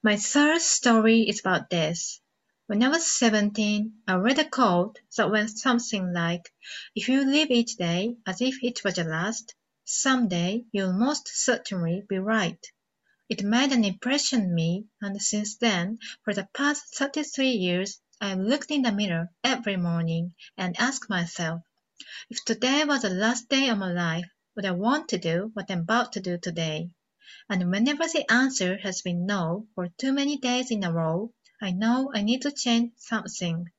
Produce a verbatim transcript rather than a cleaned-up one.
My third story is about this. When I was seventeen, I read a quote that went something like, "If you live each day as if it was your last, someday you'll most certainly be right." It made an impression on me, and since then, for the past thirty-three years, I've looked in the mirror every morning and asked myself, if today was the last day of my life, would I want to do what I'm about to do today? And whenever the answer has been no for too many days in a row, I know I need to change something.